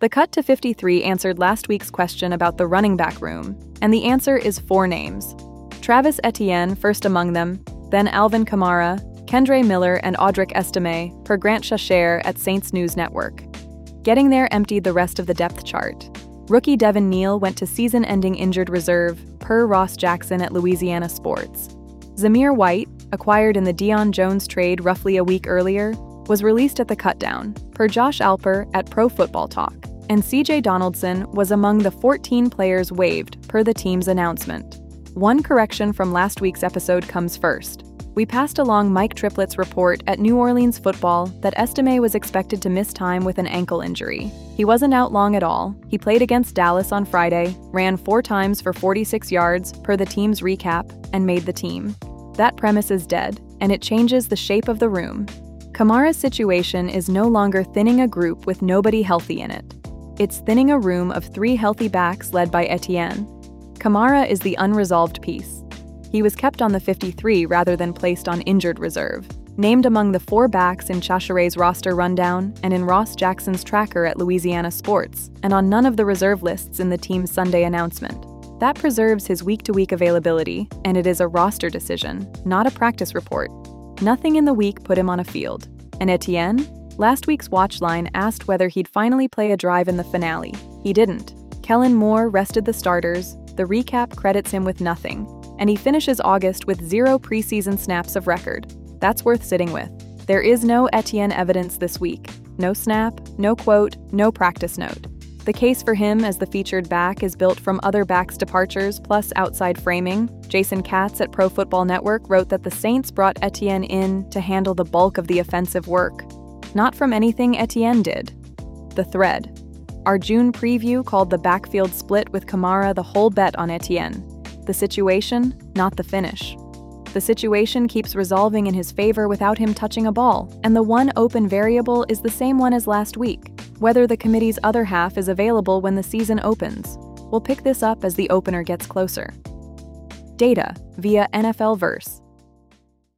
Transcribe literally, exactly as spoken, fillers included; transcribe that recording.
The Cut to fifty-three answered last week's question about the running back room, and the answer is four names. Travis Etienne first among them, then Alvin Kamara, Kendre Miller, and Audric Estime, per Grant Chachere at Saints News Network. Getting there emptied the rest of the depth chart. Rookie Devin Neal went to season-ending injured reserve, per Ross Jackson at Louisiana Sports. Zamir White, acquired in the Deion Jones trade roughly a week earlier, was released at the cutdown, per Josh Alper at Pro Football Talk. And C J Donaldson was among the fourteen players waived, per the team's announcement. One correction from last week's episode comes first. We passed along Mike Triplett's report at New Orleans Football that Estime was expected to miss time with an ankle injury. He wasn't out long at all. He played against Dallas on Friday, ran four times for forty-six yards, per the team's recap, and made the team. That premise is dead, and it changes the shape of the room. Kamara's situation is no longer thinning a group with nobody healthy in it. It's thinning a room of three healthy backs led by Etienne. Kamara is the unresolved piece. He was kept on the fifty-three rather than placed on injured reserve, named among the four backs in Chachere's roster rundown and in Ross Jackson's tracker at Louisiana Sports, and on none of the reserve lists in the team's Sunday announcement. That preserves his week-to-week availability, and it is a roster decision, not a practice report. Nothing in the week put him on a field. And Etienne? Last week's watchline asked whether he'd finally play a drive in the finale. He didn't. Kellen Moore rested the starters, the recap credits him with nothing, and he finishes August with zero preseason snaps of record. That's worth sitting with. There is no Etienne evidence this week. No snap, no quote, no practice note. The case for him as the featured back is built from other backs' departures plus outside framing. Jason Katz at Pro Football Network wrote that the Saints brought Etienne in to handle the bulk of the offensive work, not from anything Etienne did. The thread. Our June preview called the backfield split with Kamara the whole bet on Etienne. The situation, not the finish. The situation keeps resolving in his favor without him touching a ball, and the one open variable is the same one as last week, whether the committee's other half is available when the season opens. We'll pick this up as the opener gets closer. Data via N F L Verse.